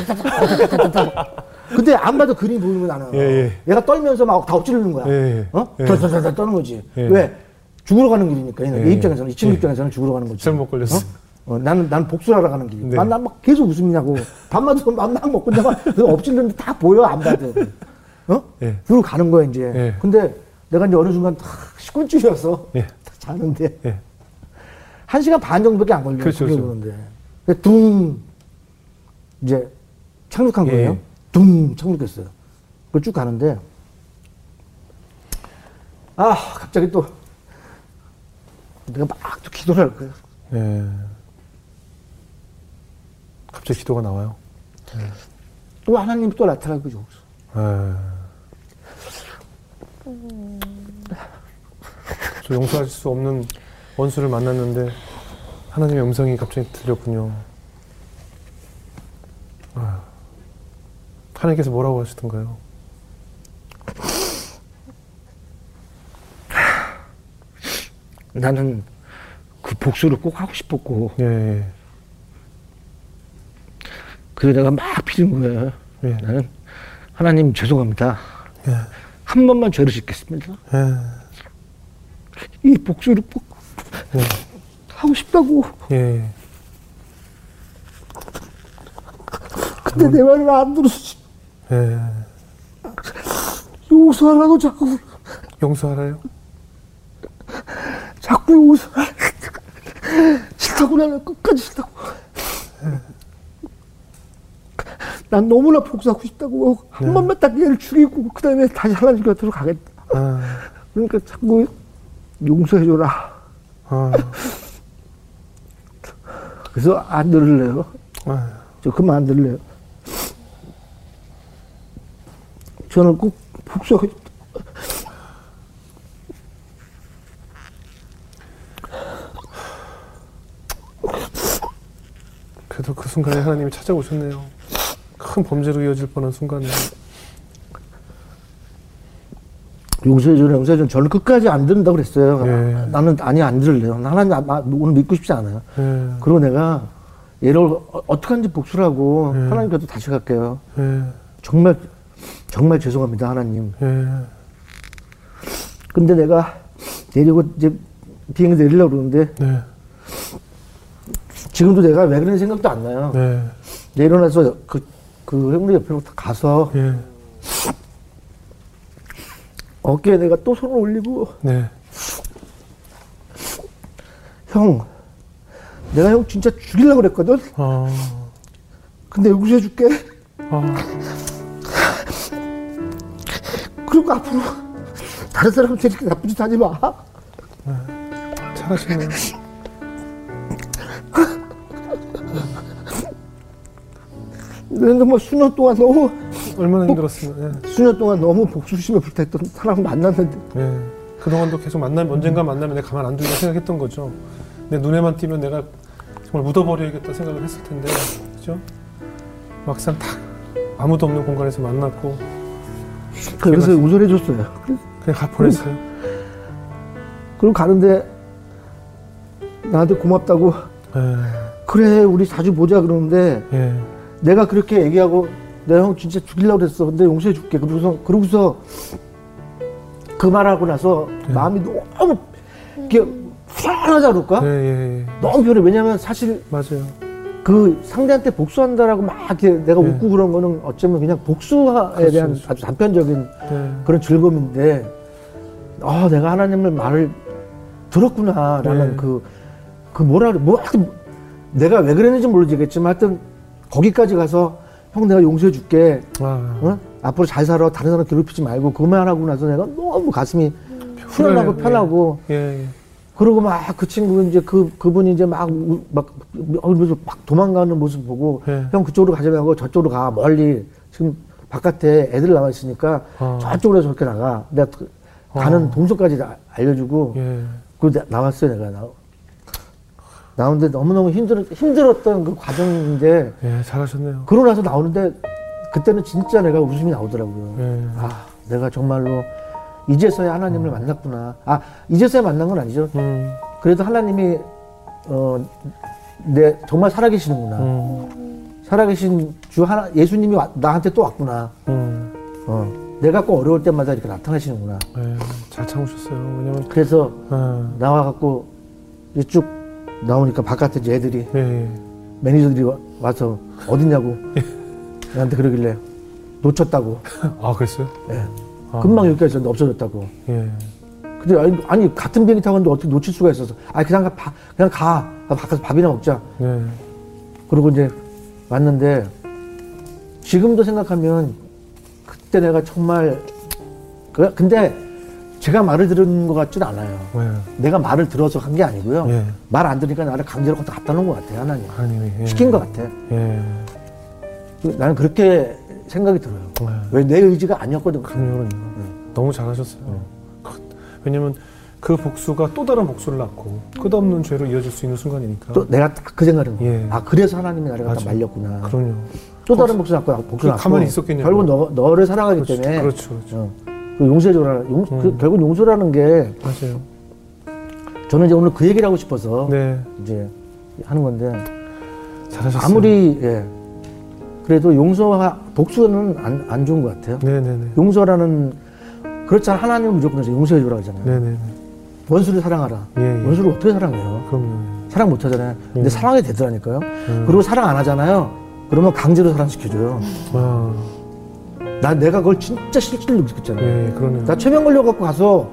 근데 안 봐도 그림이 보이는 거야 나는. 예. 얘가 떨면서 막 다 엎지르는 거야. 예. 덜덜덜 떠는 거지. 예. 왜? 죽으러 가는 길이니까. 얘 입장에서는 이 친구 예. 입장에서는 죽으러 가는 거지. 잘못 걸렸어. 나는 복수하러 가는 길이. 네. 난 막 계속 웃음이냐고. 밥만 먹고 내가 엎질르는데 다 보여 안 봐도. 예. 그리고 가는 거야 이제. 예. 근데 내가 이제 어느 순간 딱 10분쯤이어서 예. 자는데 예. 1시간 반 정도밖에 안 걸려. 그렇죠. 그런데 둥 이제 착륙한 거예요. 예. 둥 착륙했어요. 그걸 쭉 가는데 갑자기 또 내가 막 또 기도를 할 거예요. 예. 갑자기 기도가 나와요. 또 하나님이 또 나타나고 그죠. 예. 저 용서할 수 없는 원수를 만났는데 하나님의 음성이 갑자기 들렸군요. 하나님께서 뭐라고 하시던가요? 나는 그 복수를 꼭 하고 싶었고 예. 그래서 내가 막 빌은 거야. 예. 나는 하나님 죄송합니다. 예. 한 번만 죄를 짓겠습니다. 예. 이 복수를 꼭 하고 싶다고. 예. 근데 내 말을 안 들었지. 예. 용서하라고 자꾸 용서하라. 싫다고 나는 끝까지 싫다고. 난 너무나 복수하고 싶다고. 한 번만 딱 얘를 죽이고 그 다음에 다시 하나님 곁으로 가겠다. 그러니까 자꾸 용서해줘라. 그래서 안 들을래요. 저 그만 안 들을래요. 저는 꼭 복수하고 싶다. 그래도 그 순간에 하나님이 찾아오셨네요. 큰 범죄로 이어질 뻔한 순간에. 용서해주는 저는 끝까지 안 듣는다고 그랬어요. 예. 나는 안 들을래요. 하나님 오늘 믿고 싶지 않아요. 예. 그리고 내가 얘를 어떻게 하는지 복수를 하고 예. 하나님께도 다시 갈게요. 예. 정말 죄송합니다, 하나님. 예. 근데 내가 내리고 이제 비행기 내리려고 그러는데 네. 지금도 내가 왜 그런 생각도 안 나요. 네. 내려놔서 그 형님 옆에 가서 예. 어깨에 내가 또 손을 올리고 네. 형, 내가 형 진짜 죽이려고 그랬거든. 근데 용서해줄게. 그리고 앞으로 다른 사람한테 이렇게 나쁜 짓 하지 마. 잘하시네요. 근데 뭐 수년 동안 너무 얼마나 힘들었으면. 예. 수년 동안 너무 복수심에 불타했던 사람을 만났는데 예. 그동안도 계속 언젠가 만나면 내가 가만 안 두리라 생각했던 거죠. 내 눈에만 띄면 내가 정말 묻어버려야겠다 생각을 했을 텐데, 그죠? 막상 딱 아무도 없는 공간에서 만났고, 그래서 용서해줬어요. 그냥 보냈어요. 그리고 가는데 나한테 고맙다고 예. 그래 우리 자주 보자 그러는데 예. 내가 그렇게 얘기하고 내가 형 진짜 죽이려고 그랬어. 근데 용서해줄게. 그러고서 그 말하고 나서 마음이 너무 이렇게 편하자 그럴까? 예, 예, 예. 너무 편해. 왜냐면 사실 맞아요. 그 상대한테 복수한다라고 막 이렇게 내가 네. 웃고 그런 거는 어쩌면 그냥 복수에 대한 그렇죠. 아주 단편적인 네. 그런 즐거움인데 내가 하나님을 말을 들었구나라는 네. 그 뭐라 그래 하여튼 내가 왜 그랬는지 모르겠지만 하여튼 거기까지 가서 형 내가 용서해 줄게. 어? 앞으로 잘 살아. 다른 사람 괴롭히지 말고 그 말하고 나서 내가 너무 가슴이 후련하고 편하고 예. 예. 그러고 막 그 친구 이제 그분이 이제 막 도망가는 모습 보고 예. 형 그쪽으로 가지 말고 저쪽으로 가 멀리 지금 바깥에 애들 나와 있으니까 저쪽으로 저렇게 나가. 내가 가는 동선까지 알려주고 예. 나왔어요. 내가 나오는데 너무너무 힘들었던 그 과정인데 예, 잘하셨네요. 그러고 나서 나오는데 그때는 진짜 내가 웃음이 나오더라고요. 예. 내가 정말로 이제서야 하나님을 만났구나. 이제서야 만난 건 아니죠. 그래도 하나님이 정말 살아계시는구나. 살아계신 주 하나 예수님이 나한테 또 왔구나. 내가 꼭 어려울 때마다 이렇게 나타나시는구나. 예, 잘 참으셨어요. 왜냐면 그래서 나와갖고 이제 쭉 나오니까 바깥에 이제 애들이 예. 매니저들이 와서 어딨냐고 나한테 그러길래 놓쳤다고. 그랬어요? 예. 금방 여기까지 있었는데 없어졌다고. 예. 근데 아니 같은 비행기 타고 왔는데 어떻게 놓칠 수가 있어서 그냥 가 바깥에서 밥이나 먹자. 예. 그리고 이제 왔는데 지금도 생각하면 그때 내가 정말 근데 제가 말을 들은 것 같지는 않아요. 예. 내가 말을 들어서 한 게 아니고요. 예. 말 안 들으니까 나를 강제로 갖다 놓은 것 같아요. 하나님. 예. 시킨 것 같아. 예. 나는 그렇게 생각이 들어요. 왜 내 의지가 아니었거든. 그럼요. 너무 잘하셨어요. 왜냐면 그 복수가 또 다른 복수를 낳고 끝없는 죄로 이어질 수 있는 순간이니까. 또 내가 딱 그 생각을 예. 그래서 하나님이 나를 갖다 맞아. 말렸구나. 그럼요. 또 다른 복수 낳고 복수 낳고. 가만히 있었겠냐고. 결국 너를 사랑하기 때문에. 그렇죠. 그 용서해줘라. 결국 용서라는 게 맞아요. 저는 이제 오늘 그 얘기를 하고 싶어서 네. 이제 하는 건데 잘하셨어요. 아무리 그래도 복수는 안 좋은 것 같아요. 네네네. 용서라는 그렇잖아. 하나님은 무조건 용서해줘라 하잖아요. 네네네. 원수를 사랑하라. 예. 원수를 어떻게 사랑해요? 그럼요. 사랑 못 하잖아요. 근데 사랑이 되더라니까요. 음. 그리고 사랑 안 하잖아요. 그러면 강제로 사랑시켜줘요. 내가 그걸 진짜 실질로 느꼈잖아요. 예, 그러네요. 나 최면 걸려갖고 가서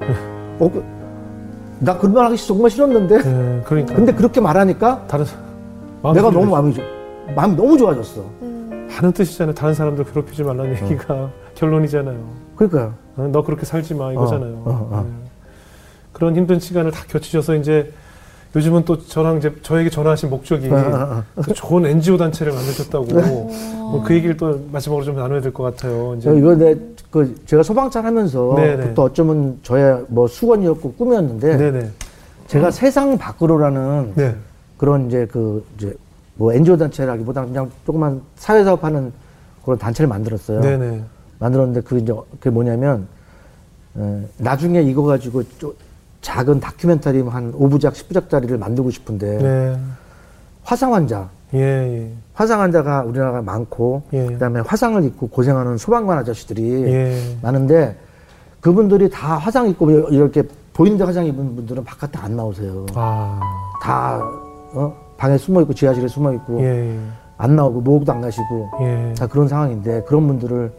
나 그런 말 하기 정말 싫었는데 예, 그러니까. 근데 그렇게 말하니까 다른 내가 너무 마음이 너무 좋아졌어. 하는 뜻이잖아요. 다른 사람들 괴롭히지 말라는 얘기가 결론이잖아요. 그러니까요. 너 그렇게 살지 마 이거잖아요. 예. 그런 힘든 시간을 다 겪으셔서 이제 요즘은 또 저에게 전화하신 목적이 그 좋은 NGO 단체를 만드셨다고 뭐그 얘기를 또 마지막으로 좀 나눠야 될 것 같아요. 이제. 이거 제가 소방차 하면서부터 어쩌면 저의 뭐 수건이었고 꿈이었는데 네네. 제가 세상 밖으로라는 네. 그런 이제 뭐 NGO 단체라기보다 그냥 조그만 사회사업하는 그런 단체를 만들었어요. 네네. 만들었는데 그게 뭐냐면 나중에 이거 가지고 작은 다큐멘터리 한 5부작, 10부작짜리를 만들고 싶은데 네. 화상 환자, 예. 화상 환자가 우리나라가 많고 예. 그다음에 화상을 입고 고생하는 소방관 아저씨들이 예. 많은데 그분들이 다 화상 입고 이렇게 보이는데 화상 입은 분들은 바깥에 안 나오세요. 다 방에 숨어 있고 지하실에 숨어 있고 예. 안 나오고 모욕도 안 가시고 예. 다 그런 상황인데 그런 분들을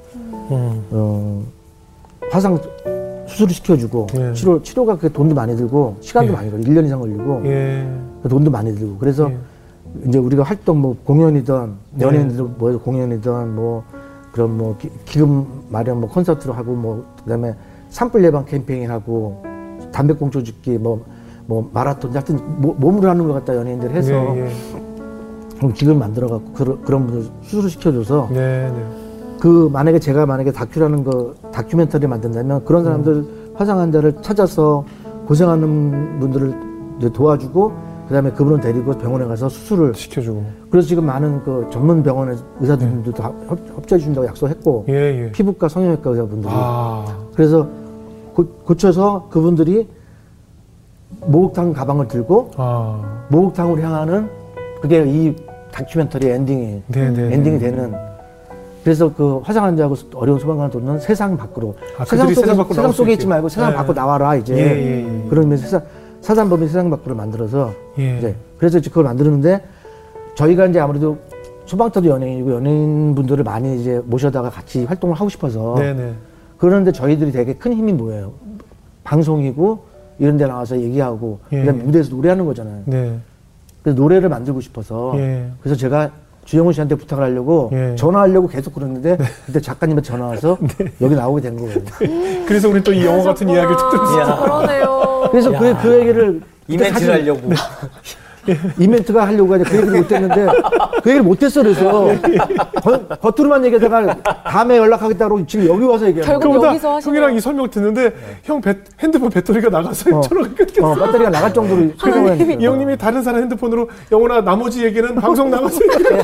화상 수술을 시켜주고 예. 치료가 그 돈도 많이 들고 시간도 예. 많이 걸려 1년 이상 걸리고 예. 그 돈도 많이 들고 그래서 예. 이제 우리가 활동 뭐 공연이든 네. 연예인들 모여서 공연이든 뭐 그런 뭐 기금 마련 뭐 콘서트를 하고 뭐 그다음에 산불 예방 캠페인 하고 담배꽁초 줍기 뭐 마라톤 하여튼 몸으로 하는 것 같다 연예인들 해서 예. 기금 만들어 갖고 그런 분들 수술을 시켜줘서 네. 만약에 제가 다큐라는 다큐멘터리 만든다면 그런 사람들 화상 환자를 찾아서 고생하는 분들을 이제 도와주고 그다음에 그분을 데리고 병원에 가서 수술을 시켜주고. 그래서 지금 많은 그 전문 병원의 의사들도 다 협조해 준다고 약속했고 예. 피부과 성형외과 의사분들이 아. 그래서 고쳐서 그분들이 목욕탕 가방을 들고 목욕탕으로 향하는 그게 이 다큐멘터리의 엔딩이 되는 그래서 그 화상 환자하고 어려운 소방관을 돕는 세상 밖으로 세상 속에 있지 말고 세상 밖으로 나와라 이제 그러면서 사단법인 세상 밖으로 만들어서 이제 그래서 그걸 만드는데 저희가 이제 아무래도 소방차도 연예인이고 연예인분들을 많이 이제 모셔다가 같이 활동을 하고 싶어서 그러는데 저희들이 되게 큰 힘이 뭐예요? 방송이고 이런 데 나와서 얘기하고 그다음에 무대에서 노래하는 거잖아요. 그래서 노래를 만들고 싶어서 그래서 제가 주영훈 씨한테 부탁을 하려고 전화하려고 계속 그랬는데 그때 작가님한테 전화 와서 여기 나오게 된 거예요. 그래서 우리 또 이 영화 같은 이야기를 툭 들었어요. 그러네요. 그래서 그 얘기를 이벤트를 하려고 이벤트가 하려고 하니까 그 얘기를 못했는데 그 얘기를 못했어. 그래서 겉으로만 얘기하다가 다음에 연락하겠다고 지금 여기 와서 얘기하는 결국 거야. 여기서 하시네요. 형이랑 이 설명 듣는데 형 핸드폰 배터리가 나가서 전화가 끊겼어. 배터리가 나갈 정도로 이 형님이 다른 사람 핸드폰으로 영훈아 나머지 얘기는 방송 나가서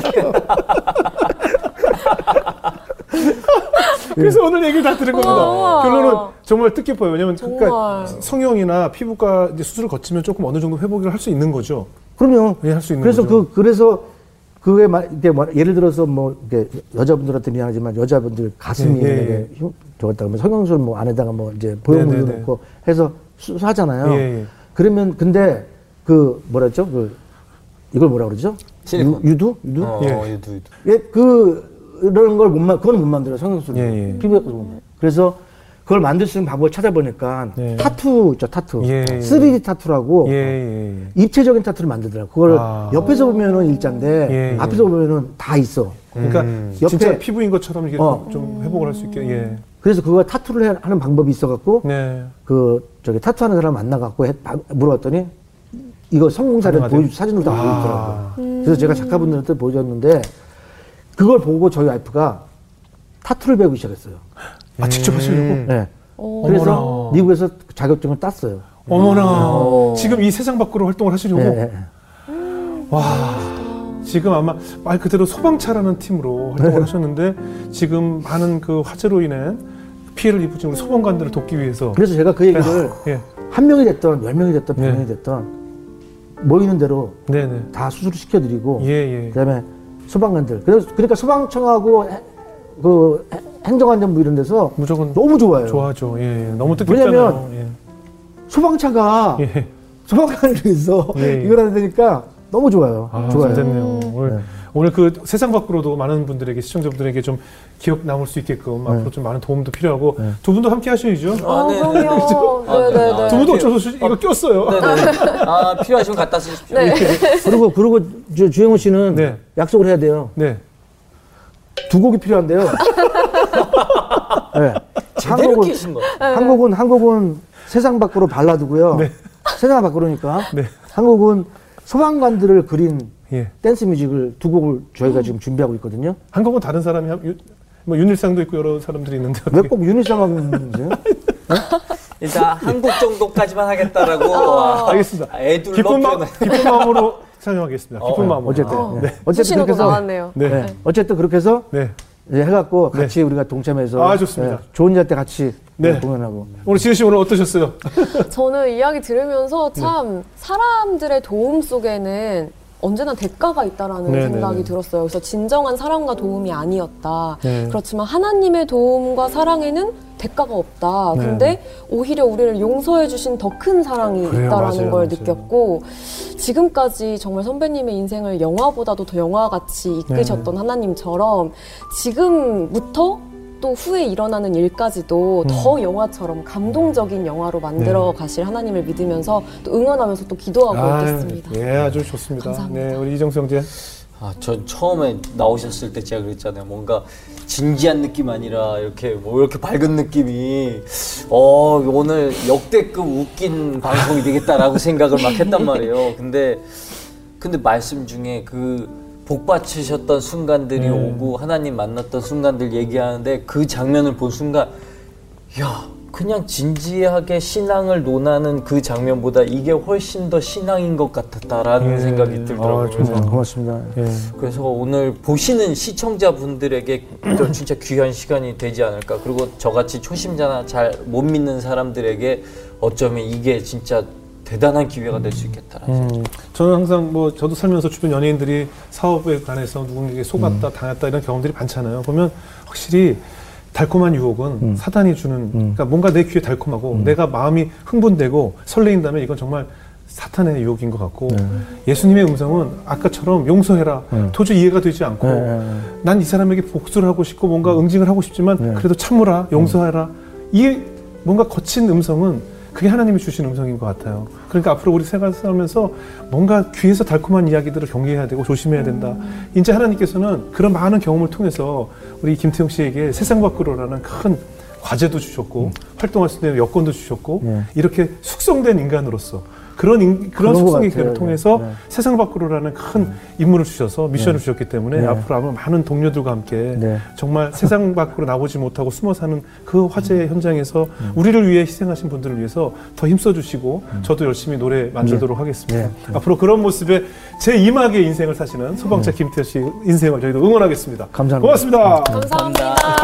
그래서 오늘 얘기를 다 들은 겁니다. 결론은 정말 뜻깊어요. 왜냐면 그러니까 성형이나 피부과 이제 수술을 거치면 조금 어느 정도 회복을 할 수 있는 거죠. 그럼요. 할 수 있는 그래서 거죠. 그래서 그게 이게 예를 들어서 뭐 이렇게 여자분들한테 미안하지만 여자분들 가슴이 되게 좋았다 그러면 성형술 뭐 안에다가 뭐 이제 보형물도 넣고 해서 수술하잖아요. 그러면 근데 그 뭐랬죠? 이걸 뭐라 그러죠? 실리콘. 유두? 유두. 그런 걸 그건 못 만들어요, 성형술. 피부에 못 만들어요. 그래서 그걸 만들 수 있는 방법을 찾아보니까 타투 있죠, 타투. 3D 타투라고 입체적인 타투를 만들더라고요. 그걸 옆에서 보면은 일자인데 앞에서 보면은 다 있어. 그러니까 진짜 피부인 것처럼 이게 좀 회복을 할 수 있게. 그래서 그거 타투를 하는 방법이 있어갖고 타투하는 사람 만나갖고 물어봤더니 이거 성공 사례 사진으로 다 보여주더라고요. 그래서 제가 작가분들한테 보여줬는데 그걸 보고 저희 와이프가 타투를 배우기 시작했어요. 직접 하시려고? 네. 그래서 미국에서 자격증을 땄어요. 어머나. 지금 이 세상 밖으로 활동을 하시려고? 와. 지금 아마 말 그대로 소방차라는 팀으로 활동을 하셨는데 지금 많은 그 화재로 인해 피해를 입으신 우리 소방관들을 돕기 위해서. 그래서 제가 그 얘기를 한 명이 됐던 10명이 됐던 100명이 됐던 모이는 대로 다 수술을 시켜드리고 그다음에 소방관들 그러니까 소방청하고 그 행정안전부 이런 데서 무조건 너무 좋아요. 좋아하죠. 너무 뜻깊잖아요. 왜냐면 소방차가 소방관을 위해서 이걸 하는 데니까 너무 좋아요. 좋아요. 잘 됐네요. 오늘 그 세상 밖으로도 많은 분들에게 시청자분들에게 좀 기억 남을 수 있게끔 앞으로 좀 많은 도움도 필요하고 두 분도 함께 하셔야죠. 그럼요. 네네네. 두 분도 어쩌서 이거 꼈어요. 필요하시면 갖다 쓰십시오. 그리고 주영훈 씨는 약속을 해야 돼요. 2곡이 필요한데요. 한국은 세상 밖으로 발라두고요. 세상 밖으로니까 한국은 소방관들을 그린 예. 댄스 뮤직을 두 곡을 저희가 지금 준비하고 있거든요. 한국은 다른 사람이 뭐 윤일상도 있고 여러 사람들이 있는데 왜 꼭 유니상하면 되세요? 일단 한국 정도까지만 하겠다라고 알겠습니다. 애둘러 기쁜 표현해. 마음으로 참여하겠습니다. 기쁜 마음으로. 어쨌든 수신호도 그렇게 해서 나왔네요. 네. 네. 어쨌든 그렇게 해서 네. 이제 해갖고 네. 같이 우리가 동참해서 좋습니다. 좋은 날 때 같이 네. 공연하고. 오늘 지은 씨 오늘 어떠셨어요? 저는 이야기 들으면서 참 사람들의 도움 속에는 언제나 대가가 있다라는 네, 생각이 네, 네. 들었어요. 그래서 진정한 사랑과 도움이 아니었다. 네. 그렇지만 하나님의 도움과 사랑에는 대가가 없다. 네, 근데 오히려 우리를 용서해 주신 더 큰 사랑이 그래요, 있다라는 맞아요, 걸 맞아요. 느꼈고 지금까지 정말 선배님의 인생을 영화보다도 더 영화같이 이끄셨던 네. 하나님처럼 지금부터 또 후에 일어나는 일까지도 더 영화처럼 감동적인 영화로 만들어 가실 하나님을 믿으면서 또 응원하면서 또 기도하고 있겠습니다. 예, 아주 좋습니다. 감사합니다. 네, 우리 이정수 형제. 전 처음에 나오셨을 때 제가 그랬잖아요. 뭔가 진지한 느낌 아니라 이렇게 뭐 이렇게 밝은 느낌이 오늘 역대급 웃긴 방송이 되겠다라고 생각을 막 했단 말이에요. 근데 말씀 중에 그 복 받으셨던 순간들이 오고 하나님 만났던 순간들 얘기하는데 그 장면을 본 순간 야 그냥 진지하게 신앙을 논하는 그 장면보다 이게 훨씬 더 신앙인 것 같았다라는 생각이 들더라고요. 그래서 고맙습니다. 그래서 오늘 보시는 시청자분들에게 또 진짜 귀한 시간이 되지 않을까. 그리고 저같이 초심자나 잘 못 믿는 사람들에게 어쩌면 이게 진짜 대단한 기회가 될 수 있겠다라는 생각. 저는 항상 뭐 저도 살면서 주변 연예인들이 사업에 관해서 누군가에게 속았다 당했다 이런 경험들이 많잖아요. 보면 확실히 달콤한 유혹은 사단이 주는 그러니까 뭔가 내 귀에 달콤하고 내가 마음이 흥분되고 설레인다면 이건 정말 사탄의 유혹인 것 같고 예수님의 음성은 아까처럼 용서해라 도저히 이해가 되지 않고 난 이 사람에게 복수를 하고 싶고 뭔가 응징을 하고 싶지만 그래도 참으라 용서해라 이 뭔가 거친 음성은 그게 하나님이 주신 음성인 것 같아요. 그러니까 앞으로 우리 생활하면서 뭔가 귀에서 달콤한 이야기들을 경계해야 되고 조심해야 된다. 이제 하나님께서는 그런 많은 경험을 통해서 우리 김태형 씨에게 세상 밖으로라는 큰 과제도 주셨고 활동할 수 있는 여건도 주셨고 이렇게 숙성된 인간으로서 그런 숙성의 기회를 통해서 세상 밖으로라는 큰 임무를 주셔서 미션을 주셨기 때문에 앞으로 아마 많은 동료들과 함께 정말 세상 밖으로 나오지 못하고 숨어 사는 그 화제의 현장에서 우리를 위해 희생하신 분들을 위해서 더 힘써 주시고 저도 열심히 노래 만들도록 하겠습니다. 앞으로 그런 모습에 제 2막의 인생을 사시는 소방차 김태현 씨 인생을 저희도 응원하겠습니다. 감사합니다. 고맙습니다. 감사합니다.